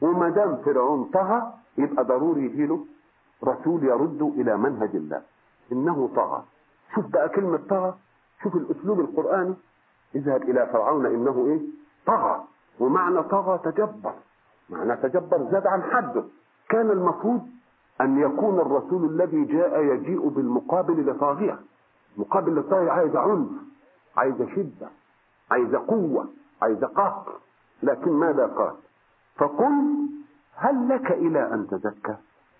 وما دام فرعون طغى يبقى ضروري يجيله رسول يرد الى منهج الله. انه طغى. شوف بقى كلمة طغى، شوف الاسلوب القرآني. اذهب الى فرعون انه ايه؟ طغى. ومعنى طغى تجبر، معنى تجبر زاد عن حده. كان المفروض ان يكون الرسول الذي جاء يجيء بالمقابل لطاغية. مقابل للطاغية عايز عنف، عايز شدة، عايز قوة، عايز قهر. لكن ماذا قال؟ فقل هل لك الى ان تزكى؟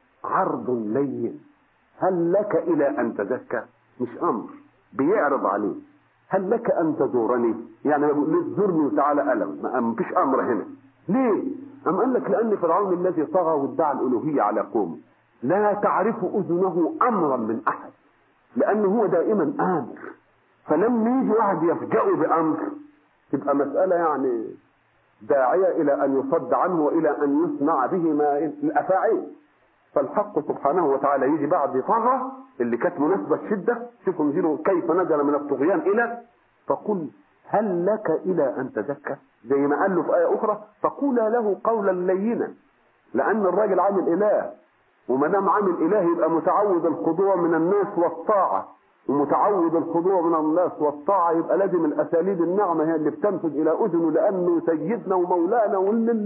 عرض لين. هل لك الى ان تزكى؟ مش امر بيعرض عليه. هل لك ان تزورني؟ يعني ليه تزورني وتعالى الم؟ ما فيش امر هنا. ليه؟ ام قال لك لان فرعون الذي طغى وادعى الالوهيه على قومه لا تعرف اذنه امرا من احد، لانه هو دائما امر. فلما يجي واحد يفجأه بامر تبقى مساله يعني داعيه الى ان يصد عنه والى ان يصنع به ما الافاعيل. فالحق سبحانه وتعالى يجي بعد طغى اللي كانت مناسبه الشده. شوفوا نزلوا كيف نزل من الطغيان الى فقل هل لك الى ان تزكى، زي ما قال له في ايه اخرى فقولا له قولا لينا. لان الراجل عامل اله، وما دام عامل اله يبقى متعود الخضوع من الناس والطاعه، ومتعود الخضوع من الناس والطاعه يبقى لازم الاساليب النعمه هي اللي بتنفذ الى اذنه، لانه سيدنا ومولانا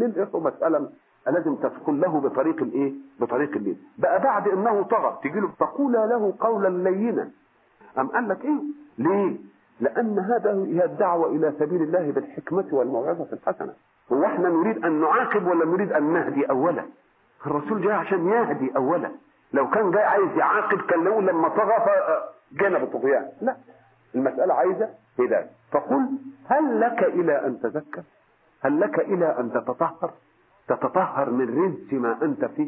مساله لازم تدخل له بطريق الايه؟ بطريق اللين. بقى بعد انه طغى تيجي له فقولا له قولا لينا. ام قال لك ايه؟ ليه؟ لان هذا هي الدعوه الى سبيل الله بالحكمه والموعظه الحسنه. هو احنا نريد ان نعاقب ولا نريد ان نهدي اولا؟ الرسول جاي عشان يهدي اولا. لو كان جاي عايز يعاقب كان له لما طغى فجانا بالطغيان. لا، المساله عايزه هدايه. فقل هل لك الى ان تزكى؟ هل لك الى ان تتطهر؟ تتطهر من رجس ما انت فيه،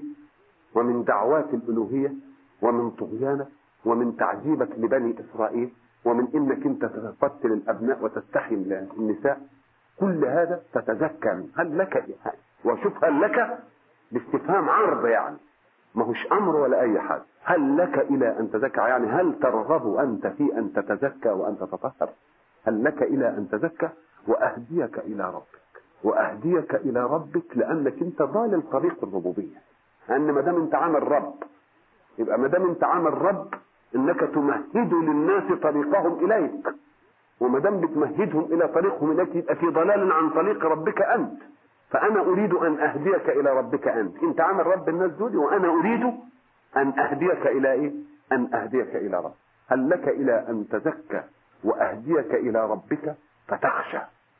ومن دعوات الالوهيه، ومن طغيانك، ومن تعذيبك لبني اسرائيل، ومن انك انت تقتل الابناء وتستحي النساء. كل هذا تتزكى منه. هل لك؟ وشوف هل لك باستفهام عرض، يعني ما هوش امر ولا اي حاجه. هل لك الى ان تزكى؟ يعني هل ترغب انت في ان تتزكى وان تتطهر؟ هل لك الى ان تزكى؟ واهديك الى ربك. واهديك الى ربك لانك انت ضال طريق الربوبيه. لان ما دام انت عامل رب يبقى ما دام انت عامل رب انك تمهد للناس طريقهم اليك، وما دام بتمهدهم الى طريقهم اليك يبقى في ضلال عن طريق ربك انت. فانا اريد ان اهديك الى ربك انت عامل رب الناس دول، وانا اريد ان اهديك الى ايه؟ ان اهديك الى رب. هل لك الى ان تزكى واهديك الى ربك فتخشى.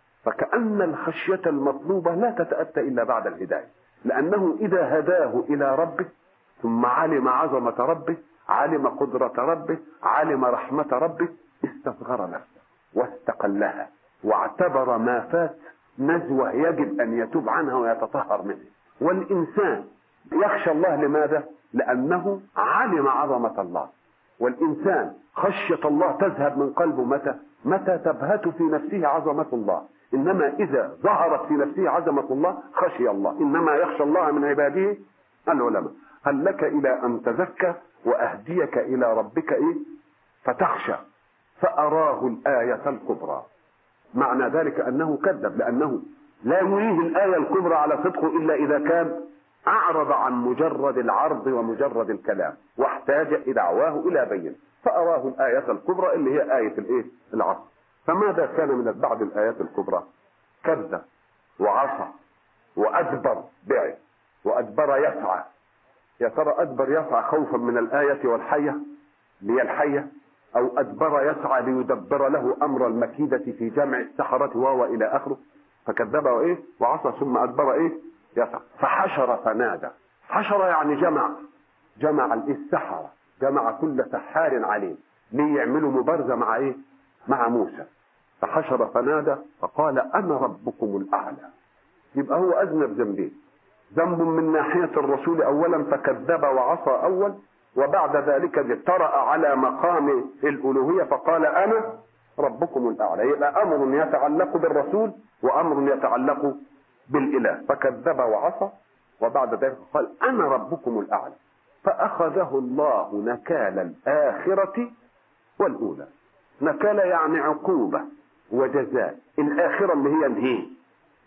فكأن الخشية المطلوبة لا تتأتى إلا بعد الهداية، لأنه إذا هداه إلى ربه ثم علم عظمة ربه، علم قدرة ربه، علم رحمة ربه، استصغر نفسه واستقلها واعتبر ما فات نزوة يجب أن يتوب عنها ويتطهر منها. والإنسان يخشى الله لماذا؟ لأنه علم عظمة الله. والإنسان خشية الله تذهب من قلبه متى تبهت في نفسه عظمة الله. إنما إذا ظهرت في نفسه عظمة الله خشي الله. إنما يخشى الله من عباده العلماء. هل لك إلى أن تزكى وأهديك إلى ربك إيه؟ فتخشى. فأراه الآية الكبرى. معنى ذلك أنه كذب، لأنه لا يريه الآية الكبرى على صدقه إلا إذا كان أعرض عن مجرد العرض ومجرد الكلام واحتاج دعواه إلى بين. فأراه الآية الكبرى اللي هي آية الإيه؟ العصر. فماذا كان من بعد الآيات الكبرى؟ كذب وعصى وأدبر بعد وأدبر يسعى. يا ترى أدبر يسعى خوفا من الآية والحية هي الحية، أو أدبر يسعى ليدبر له أمر المكيدة في جمع السحرة وإلى آخره؟ فكذب وإيه؟ وعصى ثم أدبر إيه؟ يسعى. فحشر فنادى. حشر يعني جمع السحرة، جمع كل سحار عليم ليعملوا مبارزة مع إيه؟ مع موسى. فحشر فنادى فقال أنا ربكم الأعلى. يبقى هو أذنب ذنبين، ذنب من ناحية الرسول أولا فكذب وعصى أول، وبعد ذلك اجترأ على مقام الألوهية فقال أنا ربكم الأعلى. يبقى أمر يتعلق بالرسول وأمر يتعلق بالإله. فكذب وعصى وبعد ذلك قال أنا ربكم الأعلى. فأخذه الله نكال الآخرة والأولى. نكال يعني عقوبة وجزاء. الآخرة اللي هي انهي،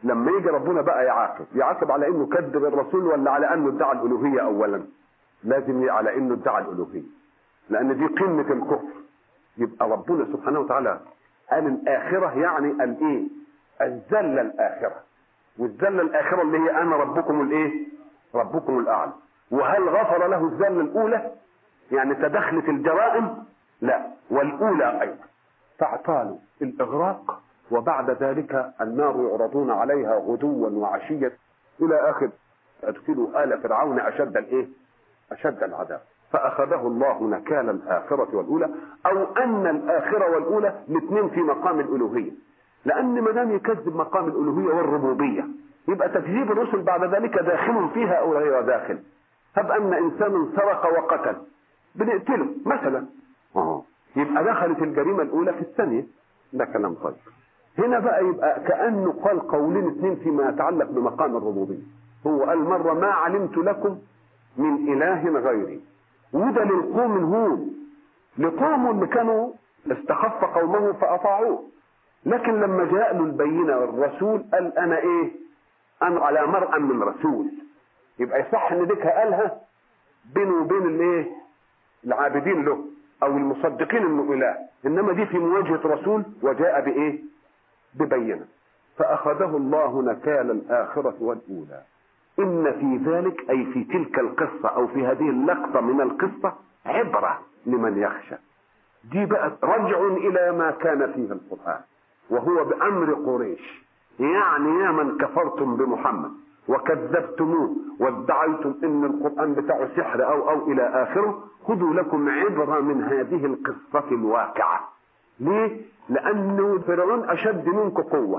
لما يجي ربنا بقى يعاقب على انه كذب الرسول ولا على انه ادعى الالوهيه؟ اولا لازم على انه ادعى الالوهيه، لان دي قمه الكفر. يبقى ربنا سبحانه وتعالى قال الاخره، يعني الايه؟ الذله الاخره. والذله الاخره اللي هي انا ربكم الايه؟ ربكم الاعلى. وهل غفر له الذله الاولى؟ يعني تدخلت الجرائم؟ لا، والاولى ايضا. فاعطاله الاغراق، وبعد ذلك النار يعرضون عليها غدوا وعشيا الى اخر ادخلوا آل فرعون اشد الايه؟ اشد العذاب. فاخذه الله نكال الاخره والاولى، او ان الاخره والاولى الاثنين في مقام الالوهيه، لان ما دام يكذب مقام الالوهيه والربوبيه يبقى تكذيب الرسل بعد ذلك داخل فيها او غير داخل. هب ان انسان سرق وقتل بنقتله مثلا، يبقى دخلت الجريمه الاولى في الثانيه. ده كلام طيب. هنا بقى يبقى كانه قال قولين اثنين فيما يتعلق بمقام الربوبيه. هو قال مره ما علمت لكم من اله غيري، وده للقوم هود، لقوم اللي كانوا استخف قومه فاطاعوه. لكن لما جاء له البينه والرسول قال انا ايه؟ انا على مرأى من رسول. يبقى يصح ان ديكها قالها بينه وبين الايه؟ العابدين له او المصدقين انه اله، انما دي في مواجهه رسول وجاء بايه؟ ببينه. فاخذه الله نكال الاخره والاولى. ان في ذلك اي في تلك القصه او في هذه اللقطه من القصه عبره لمن يخشى. دي بقى رجع الى ما كان فيه القران، وهو بامر قريش. يعني يا من كفرتم بمحمد وكذبتموه وادعيتم ان القران بتاعه سحر او الى اخره، خذوا لكم عبره من هذه القصه الواقعه. ليه؟ لانه فرعون اشد منكم قوه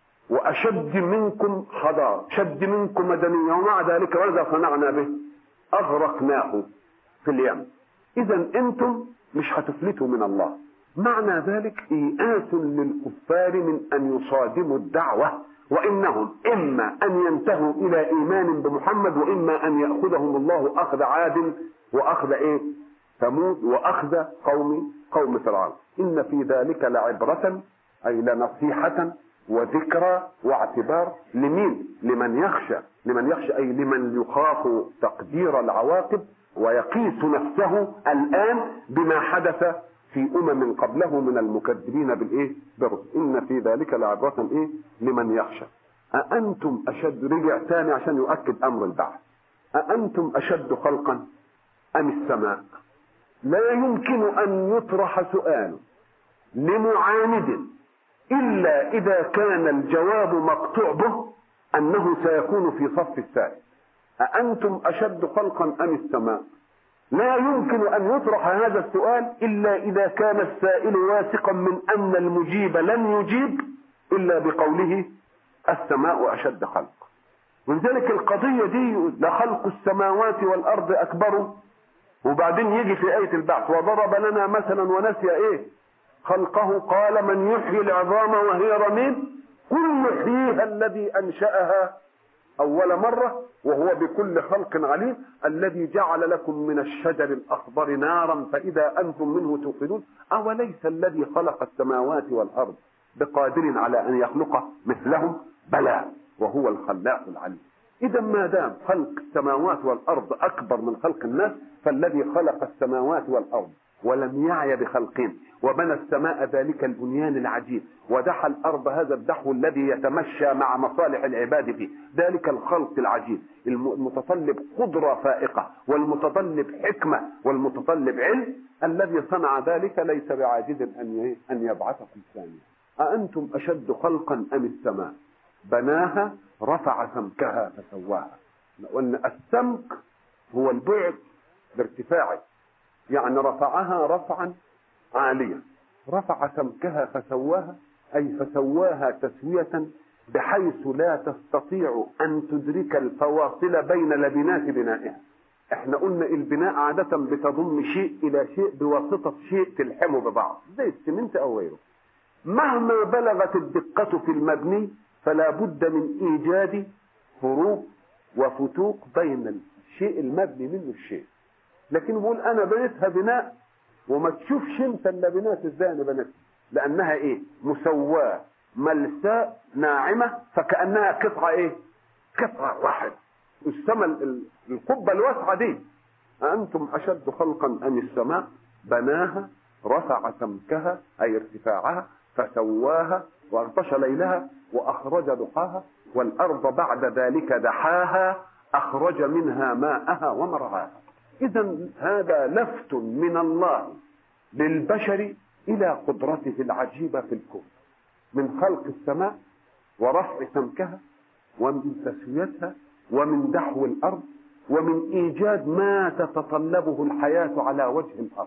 واشد منكم حضاره، اشد منكم مدنيه، ومع ذلك ماذا صنعنا به؟ اغرقناه في اليم. اذا انتم مش هتفلتوا من الله. معنى ذلك إيئاس للكفار من أن يصادموا الدعوة، وإنهم إما أن ينتهوا إلى إيمان بمحمد، وإما أن يأخذهم الله أخذ عاد وأخذ إيه؟ ثمود وأخذ قوم فرعون. إن في ذلك لعبرة أي لنصيحة وذكرى واعتبار لمين؟ لمن يخشى. لمن يخشى أي لمن يخاف تقدير العواقب ويقيس نفسه الآن بما حدث في قبله من المكذبين بالايه؟ بالرسل. ان في ذلك لعبرة ايه؟ لمن يخشى. أأنتم أشد، رجع ثاني عشان يؤكد أمر البعث. أأنتم أشد خلقا أم السماء؟ لا يمكن أن يطرح سؤال لمعاند إلا إذا كان الجواب مقطوع به أنه سيكون في صف الثالث. أأنتم أشد خلقا أم السماء؟ لا يمكن أن يطرح هذا السؤال إلا إذا كان السائل واثقا من أن المجيب لن يجيب إلا بقوله السماء أشد خلق. ولذلك القضية دي لخلق السماوات والأرض أكبر، وبعدين يجي في آية البعث وضرب لنا مثلا ونسي إيه خلقه قال من يحيي العظام وهي رميم قل يحييها الذي أنشأها أول مرة وهو بكل خلق عليم الذي جعل لكم من الشجر الأخضر نارا فإذا أنتم منه توقدون أوليس الذي خلق السماوات والأرض بقادر على أن يخلق مثلهم؟ بلى وهو الخلاق العليم. إذا ما دام خلق السماوات والأرض أكبر من خلق الناس، فالذي خلق السماوات والأرض ولم يعي بخلقهم وبنى السماء ذلك البنيان العجيب ودحى الأرض هذا الدحو الذي يتمشى مع مصالح العباد فيه، ذلك الخلق العجيب المتطلب قدرة فائقة والمتطلب حكمة والمتطلب علم، الذي صنع ذلك ليس بعاجز أن يبعثكم ثانيا. أأنتم أشد خلقا أم السماء بناها رفع سمكها فسواها. وأن السمك هو البعد بارتفاعه، يعني رفعها رفعا عاليا. رفع سمكها فسواها أي فسواها تسوية بحيث لا تستطيع أن تدرك الفواصل بين لبنات بنائها. احنا قلنا البناء عادة بتضم شيء إلى شيء بواسطة شيء تلحمه ببعض زي السمنت أو غيره. مهما بلغت الدقة في المبني فلا بد من إيجاد فروق وفتوق بين الشيء المبني منه الشيء. لكن بقول أنا بنيتها بناء وما تشوفش انت اللبنات ازاي انا بنيتها، لانها ايه؟ مسواه ملساء ناعمة فكأنها قطعة ايه؟ قطعة واحد. السماء القبة الواسعة دي، أأنتم أشد خلقا أم السماء بناها رفع سمكها أي ارتفاعها فسواها وأغطش ليلها وأخرج ضحاها والأرض بعد ذلك دحاها أخرج منها ماءها ومرعاها. إذا هذا لفت من الله للبشر إلى قدرته العجيبة في الكون، من خلق السماء ورفع سمكها ومن تسويتها ومن دحو الأرض ومن إيجاد ما تتطلبه الحياة على وجه الأرض.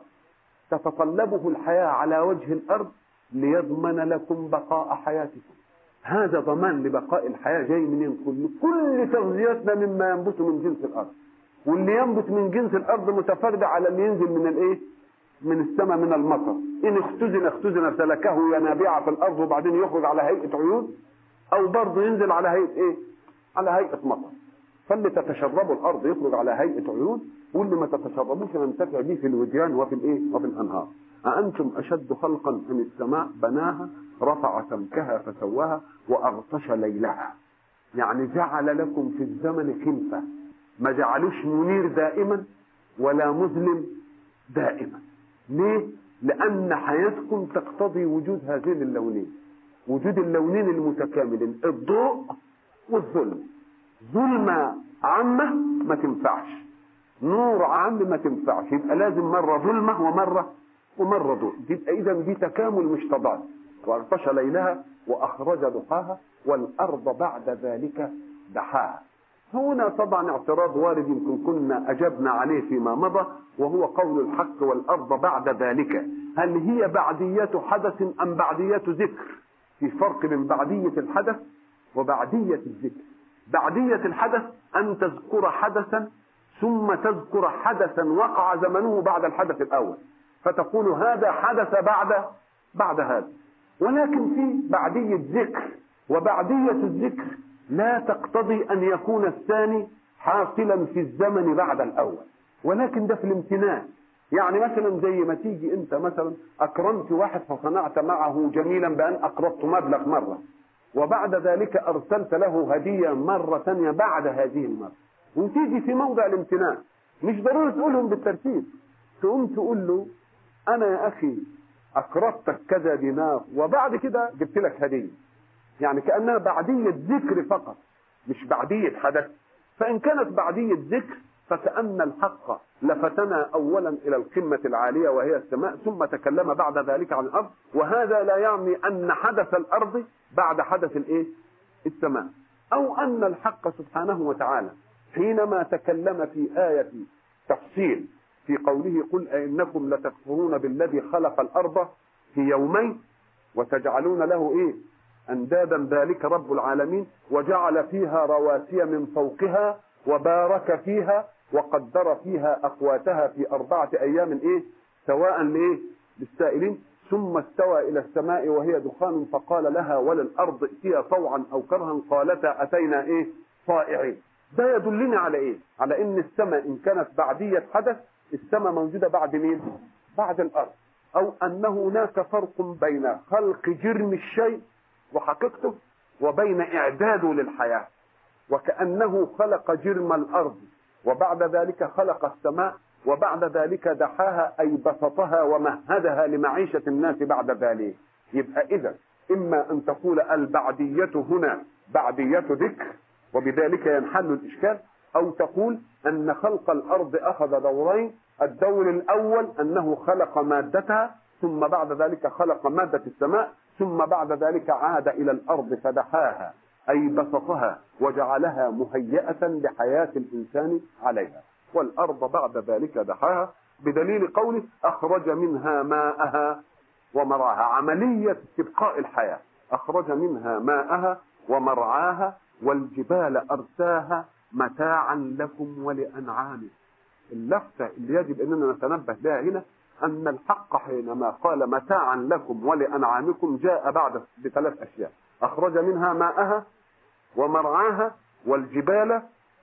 تتطلبه الحياة على وجه الأرض ليضمن لكم بقاء حياتكم. هذا ضمان لبقاء الحياة جاي منين؟ كل تغذيتنا مما ينبت من جنس الأرض، واللي ينبت من جنس الأرض متفرد على اللي ينزل من الإيه؟ من السماء من المطر. إن اختزن سلكه ينابيع في الأرض وبعدين يخرج على هيئة عيون، أو برضه ينزل على هيئة إيه؟ على هيئة مطر. فاللي تتشربه الأرض يخرج على هيئة عيون، واللي ما تتشربوش ينتفع به في الوديان وفي الإيه؟ وفي الأنهار. أأنتم أشد خلقا أم السماء بناها رفع سمكها فسواها وأغطش ليلها. يعني جعل لكم في الزمن خلفة، ما جعلوش منير دائما ولا مظلم دائما. ليه؟ لأن حياتكم تقتضي وجود هذين اللونين، وجود اللونين المتكاملين، الضوء والظلم. ظلمة عامة ما تنفعش، نور عام ما تنفعش، يبقى لازم مرة ظلمة ومرة ضوء. يبقى إذا دي تكامل مش تضاد. وأغطش ليلها وأخرج ضحاها والأرض بعد ذلك دحاها. هنا طبعا اعتراض وارد يمكن كنا أجبنا عليه فيما مضى، وهو قول الحق والأرض بعد ذلك. هل هي بعدية حدث أم بعدية ذكر؟ في فرق بين بعدية الحدث وبعدية الذكر. بعدية الحدث أن تذكر حدثا ثم تذكر حدثا وقع زمنه بعد الحدث الأول، فتقول هذا حدث بعد هذا. ولكن في بعدية ذكر، وبعدية الذكر لا تقتضي أن يكون الثاني حاصلا في الزمن بعد الأول، ولكن ده في الامتنان. يعني مثلا زي ما تيجي أنت مثلا أكرمت واحد فصنعت معه جميلا بأن أقرضت مبلغ مرة، وبعد ذلك أرسلت له هدية مرة ثانية بعد هذه المرة، وتيجي في موضع الامتنان مش ضروري تقولهم بالترتيب، تقوم تقول له أنا يا أخي أقرضتك كذا دينار وبعد كده جبت لك هدية. يعني كأنها بعدية ذكر فقط مش بعدية حدث. فإن كانت بعدية ذكر فكأن الحق لفتنا أولا إلى القمة العالية وهي السماء، ثم تكلم بعد ذلك عن الأرض، وهذا لا يعني أن حدث الأرض بعد حدث الإيه؟ السماء، أو أن الحق سبحانه وتعالى حينما تكلم في آية تفصيل في قوله قل أئنكم لتكفرون بالذي خلق الأرض في يومين وتجعلون له إيه؟ أندادا ذلك رب العالمين وجعل فيها رواسي من فوقها وبارك فيها وقدر فيها أقواتها في 4 أيام إيه؟ سواء لإيه؟ للسائلين، ثم استوى إلى السماء وهي دخان فقال لها وللأرض ائتيا طوعا أو كرها قالتا أتينا إيه؟ طائعين. ده يدلنا على إيه؟ على إن السماء إن كانت بعدية حدث، السماء موجودة بعد مين؟ بعد الأرض. أو أن هناك فرق بين خلق جرم الشيء وحقيقته وبين إعداده للحياة، وكأنه خلق جرم الأرض وبعد ذلك خلق السماء وبعد ذلك دحاها أي بسطها ومهدها لمعيشة الناس بعد ذلك. يبقى إذا إما أن تقول البعدية هنا بعدية ذكر وبذلك ينحل الإشكال، أو تقول أن خلق الأرض أخذ دورين، الدور الأول أنه خلق مادتها ثم بعد ذلك خلق مادة السماء، ثم بعد ذلك عاد إلى الأرض فدحاها أي بسطها وجعلها مهيئة لحياة الإنسان عليها. والأرض بعد ذلك دحاها بدليل قوله أخرج منها ماءها ومرعاها، عملية استبقاء الحياة. أخرج منها ماءها ومرعاها والجبال أرساها متاعا لكم ولأنعامكم. اللفتة اللي يجب أننا نتنبه لها هنا أن الحق حينما قال متاعا لكم ولأنعامكم جاء بعد ب3 أشياء: أخرج منها ماءها ومرعاها والجبال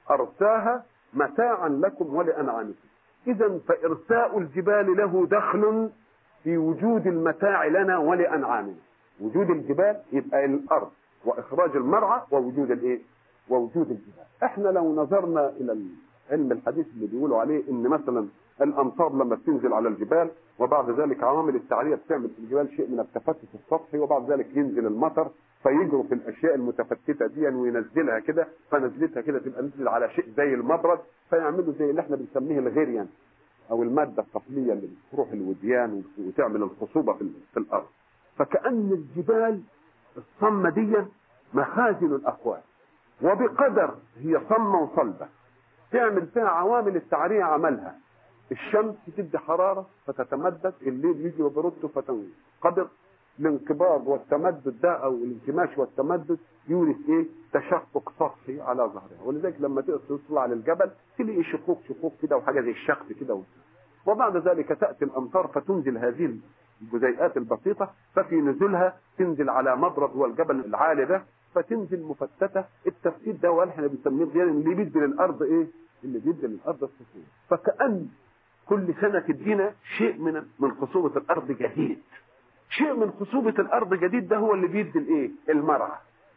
أرساها متاعا لكم ولأنعامكم. إذا فإرساء الجبال له دخل في وجود المتاع لنا ولأنعامنا، وجود الجبال يبقى الارض، واخراج المرعى ووجود الايه؟ ووجود الجبال. احنا لو نظرنا الى علم الحديث اللي بيقولوا عليه ان مثلا الامطار لما بتنزل على الجبال وبعد ذلك عوامل التعريه بتعمل في الجبال شيء من التفتت السطحي، وبعد ذلك ينزل المطر فيجروا في الاشياء المتفتته دي وينزلها كده، فنزلتها كده تبقى نزل على شيء زي المبرد، فيعملوا زي اللي احنا بنسميه الغريان او الماده الطفليه اللي بتروح الوديان وتعمل الخصوبه في الارض. فكأن الجبال الصمه دي مخازن الاقوال، وبقدر هي صمه وصلبه تعمل فيها عوامل التعريه عملها. الشمس تدي حراره فتتمدد، الليل يجي وبرده فتنقبض. الانقباض والتمدد ده او الانكماش والتمدد يورث ايه؟ تشقق سطحي على ظهرها، ولذلك لما تطلع على الجبل تلاقي شقوق كده وحاجه زي الشخص كده، وبعد ذلك تاتي الامطار فتنزل هذه الجزيئات البسيطه، ففي نزولها تنزل على مبرد والجبل العالي ده، فتنزل مفتته. التفتيت ده واحنا بنسميه الغير اللي بيدي للارض ايه؟ اللي بيدي للارض الخصوبه. فكأن كل سنه تدينا شيء من خصوبه الارض جديد. شيء من خصوبه الارض جديد ده هو اللي بيدي الايه؟ المرعى.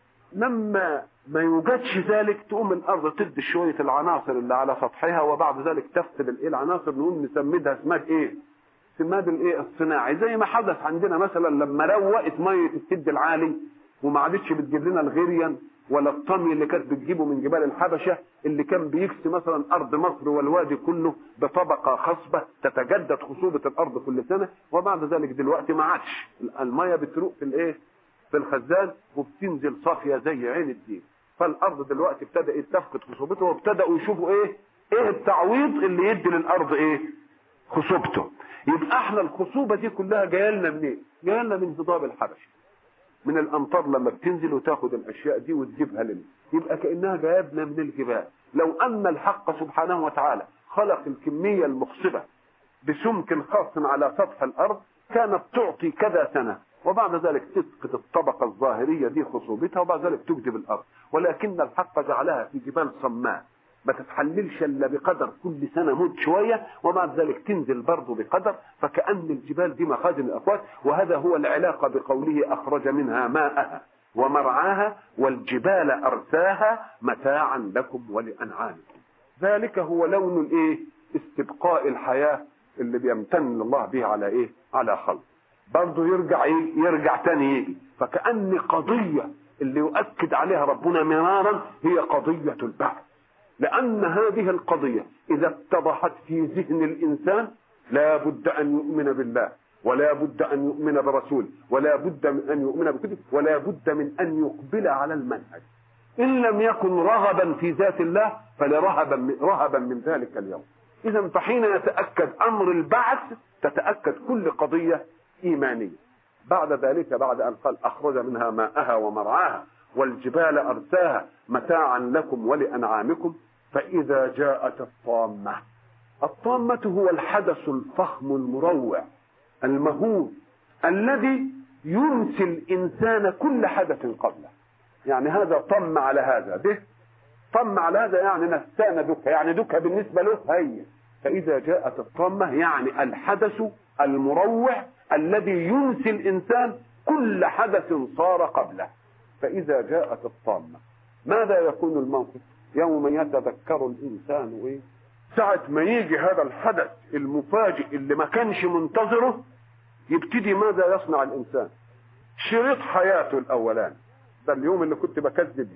لما ما يوجدش ذلك تقوم الارض تدي شويه العناصر اللي على سطحها، وبعد ذلك تفقد الايه؟ العناصر، نقوم نسميها سماد ايه؟ سماد الايه؟ الصناعي. زي ما حدث عندنا مثلا لما روقت ميه السد العالي وما عادتش بتجيب لنا الغريان ولا الطمي اللي كانت بتجيبه من جبال الحبشه، اللي كان بيكسي مثلا ارض مصر والوادي كله بطبقه خصبه تتجدد خصوبه الارض كل سنه، وبعد ذلك دلوقتي ما عادش الميه بتروق في الايه؟ في الخزان وبتنزل صافيه زي عين الدين. فالارض دلوقتي ابتدأت تفقد خصوبتها، وابتدأوا يشوفوا ايه التعويض اللي يدي للارض ايه؟ خصوبته. يبقى احنا الخصوبه دي كلها جايه لنا منين؟ جايه لنا من هضاب الحبشه، من الامطار لما بتنزل وتاخد الاشياء دي وتجيبها لنا، يبقى كانها جايبنا من الجبال. لو ان الحق سبحانه وتعالى خلق الكميه المخصبه بسمك خاص على سطح الارض كانت تعطي كذا سنه، وبعد ذلك تسقط الطبقه الظاهريه دي خصوبتها، وبعد ذلك تجدب الارض. ولكن الحق جعلها في جبال صماء ما تتحللش الا بقدر كل سنه مد شويه، وبعد ذلك تنزل برضه بقدر. فكأن الجبال دي مخازن الاقوات، وهذا هو العلاقه بقوله اخرج منها ماءها ومرعاها والجبال ارساها متاعا لكم ولانعامكم. ذلك هو لون الايه؟ استبقاء الحياه اللي بيمتن الله به على ايه؟ على خلق. برضه يرجع تاني يجي. فكأن قضيه اللي يؤكد عليها ربنا مرارا هي قضيه البعث، لأن هذه القضية إذا اتضحت في ذهن الإنسان لا بد أن يؤمن بالله، ولا بد أن يؤمن برسول، ولا بد من أن يؤمن بكتب، ولا بد من أن يقبل على المنهج. إن لم يكن رغبا في ذات الله فلرهبا من ذلك اليوم. إذا فحين يتأكد أمر البعث تتأكد كل قضية إيمانية. بعد ذلك بعد أن قال أخرج منها ماءها ومرعاها والجبال أرساها متاعا لكم ولأنعامكم، فإذا جاءت الطامة. الطامة هو الحدث الفخم المروع المهول الذي ينسي الإنسان كل حدث قبله. يعني هذا طم على هذا به، طم على هذا يعني نسان دكة، يعني دكة بالنسبة له هي. فإذا جاءت الطامة يعني الحدث المروع الذي ينسي الإنسان كل حدث صار قبله. فإذا جاءت الطامة ماذا يكون الموقف؟ يوم يتذكر الإنسان إيه؟ ساعة ما يجي هذا الحدث المفاجئ اللي ما كانش منتظره، يبتدي ماذا يصنع الإنسان؟ شريط حياته الأولاني ده اليوم اللي كنت بكذب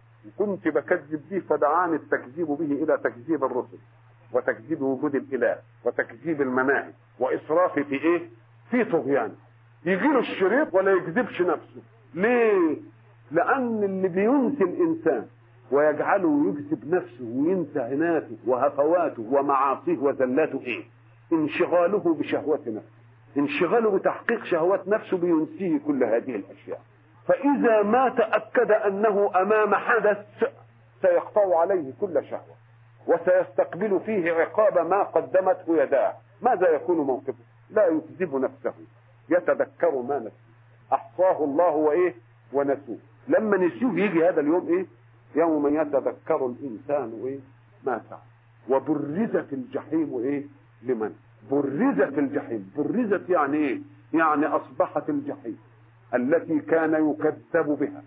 به فدعاني التكذيب به إلى تكذيب الرسل وتكذيب وجود الإله وتكذيب المناهج وإسراف في إيه؟ في طغيان. يجيله الشريط ولا يكذبش نفسه. ليه؟ لأن اللي بينسي الإنسان ويجعله يكذب نفسه وينسى عناته وهفواته ومعاصيه وزلاته إيه؟ انشغاله بشهوات نفسه، انشغاله بتحقيق شهوات نفسه بينسيه كل هذه الأشياء. فإذا ما تأكد أنه أمام حدث سيقطع عليه كل شهوة وسيستقبل فيه عقاب ما قدمته يداه، ماذا يكون موقفه؟ لا يكذب نفسه، يتذكر ما نسيه، أحصاه الله وإيه؟ ونسوه. لما نسيوه يجي هذا اليوم إيه؟ يوم يتذكر الإنسان إيه؟ ما سعى. وبرزت الجحيم إيه؟ لمن؟ برزت الجحيم. برزت يعني إيه؟ يعني أصبحت الجحيم التي كان يكذب بها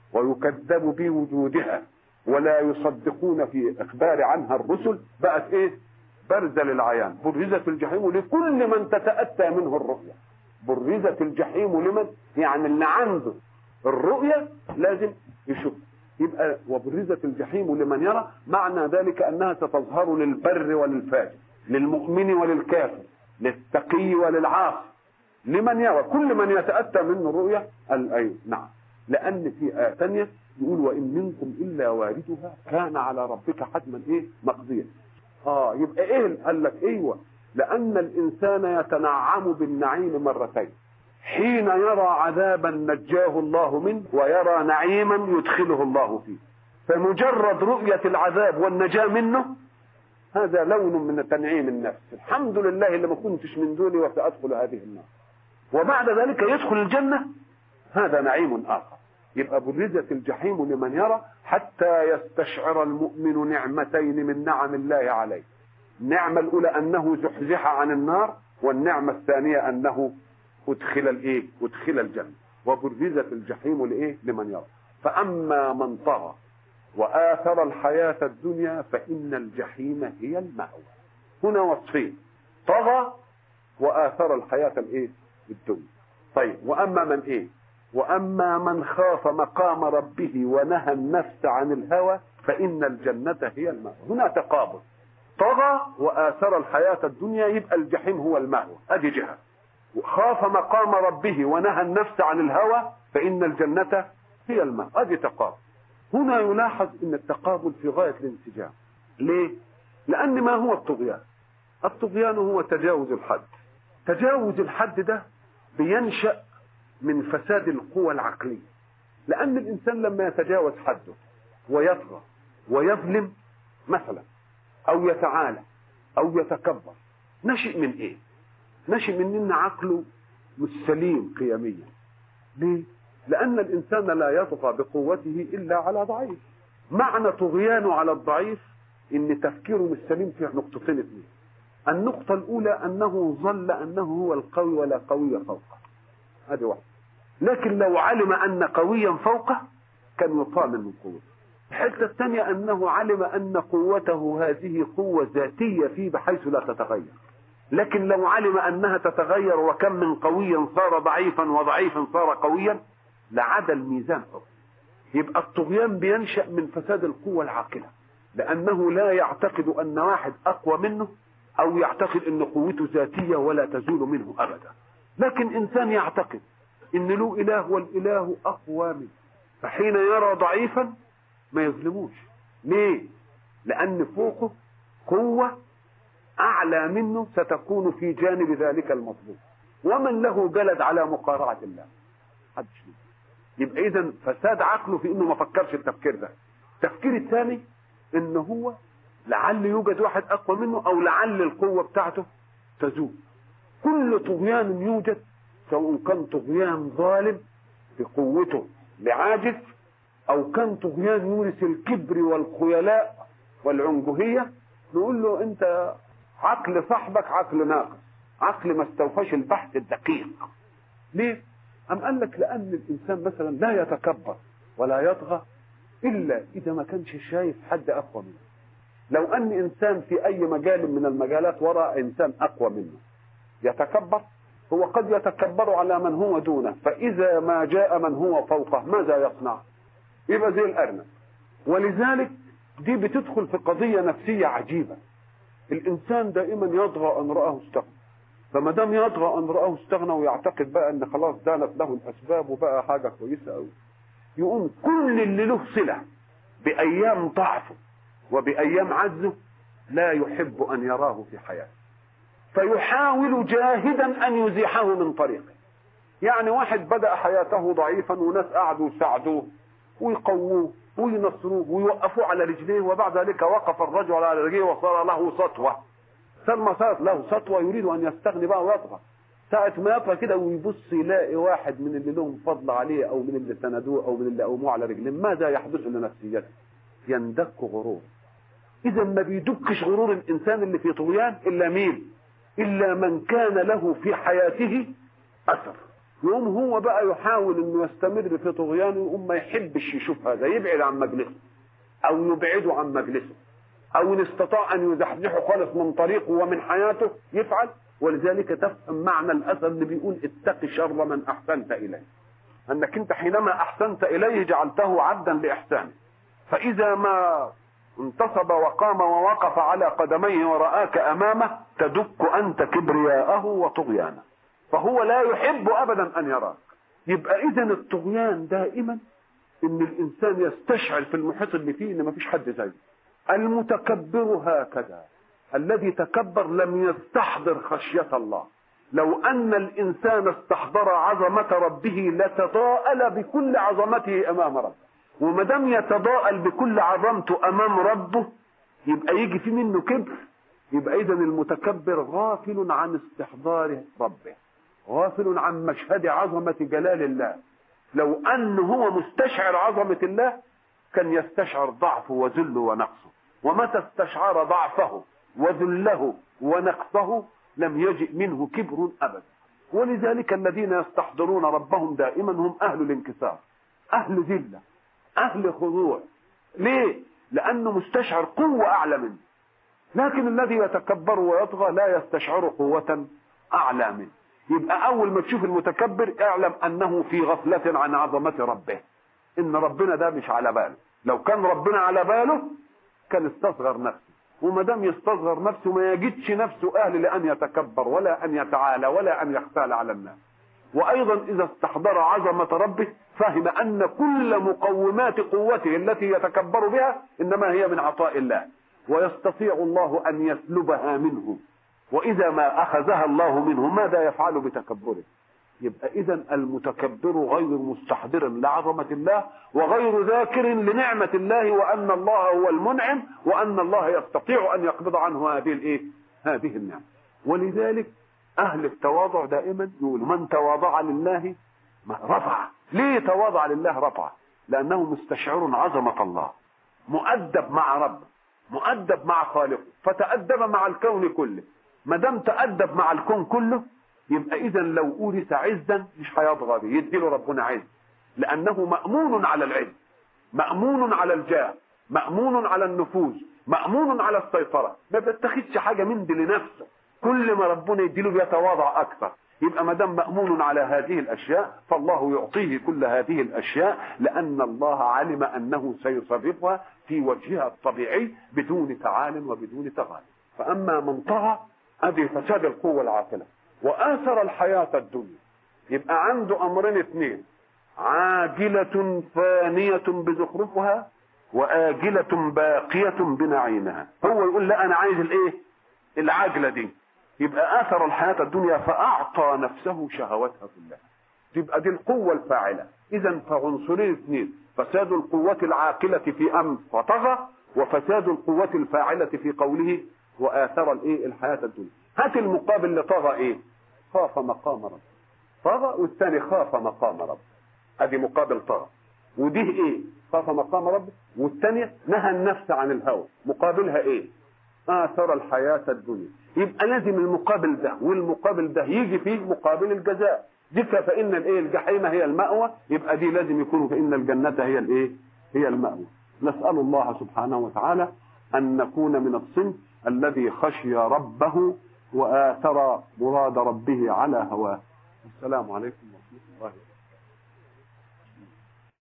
ويكذب بوجودها ولا يصدقون في إخبار عنها الرسل بقت إيه؟ برزة للعيان. برزت الجحيم لكل من تتأتى منه الرؤية. برزت الجحيم لمن؟ يعني اللي عنده الرؤية لازم يشوف. يبقى وبرزت الجحيم لمن يرى، معنى ذلك أنها ستظهر للبر وللفاجر، للمؤمن وللكافر، للتقي وللعاصي، لمن يرى، كل من يتأتى منه الرؤية. أيوه نعم، لأن في آية ثانية يقول وإن منكم إلا واردها كان على ربك حتما إيه؟ مقضيا. يبقى إيه؟ قال لك أيوه، لأن الإنسان يتنعم بالنعيم مرتين، حين يرى عذابا نجاه الله منه ويرى نعيما يدخله الله فيه. فمجرد رؤية العذاب والنجاة منه هذا لون من تنعيم النفس، الحمد لله اللي ما كنتش من دوني وسأدخل هذه النار. وبعد ذلك يدخل الجنة، هذا نعيم آخر. يبقى برزت الجحيم لمن يرى حتى يستشعر المؤمن نعمتين من نعم الله عليه. النعمة الأولى أنه زحزح عن النار، والنعمة الثانية أنه أدخل الجنة. وبرزت الجحيم لمن يرى. فأما من طغى وآثر الحياة الدنيا فإن الجحيم هي المأوى. هنا وصفين: طغى وآثر الحياة الدنيا. طيب، وأما من وأما من خاف مقام ربه ونهى النفس عن الهوى فإن الجنة هي المأوى. هنا تقابل، طغى وآثر الحياة الدنيا يبقى الجحيم هو المأوى، ادي جهة. وخاف مقام ربه ونهى النفس عن الهوى فإن الجنة هي المأوى، ادي تقابل. هنا يلاحظ ان التقابل في غاية الانسجام. ليه؟ لأن ما هو الطغيان؟ الطغيان هو تجاوز الحد. تجاوز الحد ده بينشأ من فساد القوى العقلية، لأن الإنسان لما يتجاوز حده ويطغى ويظلم مثلا أو يتعالى أو يتكبر، نشئ من إيه؟ نشئ من إن عقله مش سليم قيميا. ليه؟ لأن الإنسان لا يطغى بقوته إلا على ضعيف. معنى طغيانه على الضعيف إن تفكيره مش سليم في نقطتين اثنين. النقطة الأولى أنه ظل أنه هو القوي ولا قوي فوقه، هذه واحدة. لكن لو علم أن قويا فوقه كان يطامن من قوته. الحتة الثانية أنه علم أن قوته هذه قوة ذاتية فيه بحيث لا تتغير. لكن لو علم أنها تتغير وكم من قويا صار ضعيفا وضعيفا صار قويا لعاد الميزان حكم. يبقى الطغيان بينشأ من فساد القوة العاقلة، لأنه لا يعتقد أن واحد أقوى منه أو يعتقد أن قوته ذاتية ولا تزول منه أبدا. لكن إنسان يعتقد أن له إله والإله أقوى منه، فحين يرى ضعيفا ما يظلموش. ليه؟ لأن فوقه قوة أعلى منه ستكون في جانب ذلك المطلوب، ومن له جلد على مقارعة الله حدش ليه. يبقى إذن فساد عقله في إنه ما فكرش التفكير ده. التفكير الثاني إنه هو لعل يوجد واحد أقوى منه أو لعل القوة بتاعته تزول. كل طغيان يوجد سواء كان طغيان ظالم بقوته لعاجز أو كان طغيان يورث الكبر والخيلاء والعنجهية، نقول له أنت عقل صاحبك عقل ناقص، عقل ما استوفاش البحث الدقيق. ليه؟ أم قال لك لأن الإنسان مثلا لا يتكبر ولا يطغى إلا إذا ما كانش شايف حد أقوى منه. لو أن إنسان في أي مجال من المجالات وراء إنسان أقوى منه يتكبر، هو قد يتكبر على من هو دونه، فإذا ما جاء من هو فوقه ماذا يصنع؟ يبقى زي الأرنب. ولذلك دي بتدخل في قضية نفسية عجيبة. الإنسان دائما يطغى أن رآه استغنى، فما دام يطغى أن رآه استغنى ويعتقد بقى أن خلاص دانت له الأسباب وبقى حاجة كويسة أوي، يقوم كل اللي له صلة بأيام ضعفه وبأيام عجزه لا يحب أن يراه في حياته، فيحاول جاهدا أن يزيحه من طريقه. يعني واحد بدأ حياته ضعيفا وناس قعدوا يساعدوه ويقووه وينصروه ويوقفوه على رجليه، وبعد ذلك وقف الرجل على رجليه وصار له سطوة. ثم صارت له سطوة يريد أن يستغني بقى ويطغى. ساعة ما يطغى كده ويبص يلاقي واحد من اللي لهم فضل عليه أو من اللي سندوه أو من اللي قوموه على رجليه، ماذا يحدث لنفسيته؟ يندك غرور. إذا ما بيدكش غرور الإنسان اللي في طغيان إلا مين؟ إلا من كان له في حياته أثر، يقوم هو بقى يحاول انه يستمر في طغيانه، يقوم ما يحبش يشوف هذا، يبعد عن مجلسه او يبعده عن مجلسه، او ان استطاع ان يزحزحه خالص من طريقه ومن حياته يفعل. ولذلك تفهم معنى الاسد اللي بيقول اتق شر من احسنت اليه، انك انت حينما احسنت اليه جعلته عبدا لاحسانه، فاذا ما انتصب وقام ووقف على قدميه ورآك امامه تدك انت كبرياءه وطغيانه، فهو لا يحب ابدا ان يراك. يبقى اذا الطغيان دائما ان الانسان يستشعر في المحيط اللي فيه ان ما فيش حد زيه. المتكبر هكذا، الذي تكبر لم يستحضر خشية الله. لو ان الانسان استحضر عظمة ربه لتضاءل بكل عظمته امام ربه، وما دام يتضاءل بكل عظمته امام ربه يبقى يجي في منه كبر. يبقى اذا المتكبر غافل عن استحضار ربه، غافل عن مشهد عظمة جلال الله. لو أنه هو مستشعر عظمة الله كان يستشعر ضعفه وذله ونقصه، ومتى استشعر ضعفه وذله ونقصه لم يجئ منه كبر أبدا. ولذلك الذين يستحضرون ربهم دائما هم أهل الانكسار، أهل ذلة، أهل خضوع. ليه؟ لأنه مستشعر قوة أعلى منه. لكن الذي يتكبر ويطغى لا يستشعر قوة أعلى منه. يبقى أول ما تشوف المتكبر اعلم أنه في غفلة عن عظمة ربه، إن ربنا ده مش على باله. لو كان ربنا على باله كان استصغر نفسه، وما دام يستصغر نفسه ما يجدش نفسه أهل لأن يتكبر ولا أن يتعالى ولا أن يختال على الناس. وأيضا إذا استحضر عظمة ربه فهم أن كل مقومات قوته التي يتكبر بها إنما هي من عطاء الله، ويستطيع الله أن يسلبها منه، وإذا ما أخذها الله منه ماذا يفعل بتكبره؟ يبقى إذن المتكبر غير مستحضر لعظمة الله وغير ذاكر لنعمة الله، وأن الله هو المنعم، وأن الله يستطيع أن يقبض عنه هذه النعمة. ولذلك أهل التواضع دائما يقول من تواضع لله رفع. ليه تواضع لله رفع؟ لأنه مستشعر عظمة الله، مؤدب مع ربه، مؤدب مع خالقه، فتأدب مع الكون كله. ما دام تأدب مع الكون كله يبقى إذا لو أورث عزا مش هيطغى به، يديله ربنا عز، لأنه مأمون على العز، مأمون على الجاه، مأمون على النفوذ، مأمون على السيطرة، ما بيتخذش حاجة من دي لنفسه. كل ما ربنا يديله بيتواضع أكثر. يبقى ما دام مأمون على هذه الأشياء فالله يعطيه كل هذه الأشياء، لأن الله علم أنه سيصرفها في وجهها الطبيعي بدون تعال وبدون تغال. فأما من طغى هذه فساد القوة العاقلة وآثر الحياة الدنيا، يبقى عنده أمرين اثنين: عاجلة فانية بزخرفها وآجلة باقية بنعيمها. هو يقول لا أنا عايز العاجلة دي، يبقى آثر الحياة الدنيا فأعطى نفسه شهوتها كلها. تبقى دي القوة الفاعلة. إذن فعنصرين اثنين: فساد القوة العاقلة في أمر فطغى، وفساد القوة الفاعلة في قوله وآثر الحياة الدنيا. هات المقابل اللي طغى خاف مقام رب. طغى والثاني خاف مقام رب، ادي مقابل طغى. وديه خاف مقام رب، والثانيه نهى النفس عن الهوى، مقابلها آثر الحياة الدنيا. يبقى لازم المقابل ده والمقابل ده يجي فيه مقابل الجزاء. دي فإن الجحيم هي المأوى، يبقى دي لازم يكون فإن الجنة هي المأوى. نسأل الله سبحانه وتعالى أن نكون من الصنف الذي خشي ربه وآثر مراد ربه على هواه. السلام عليكم ورحمة الله وبركاته.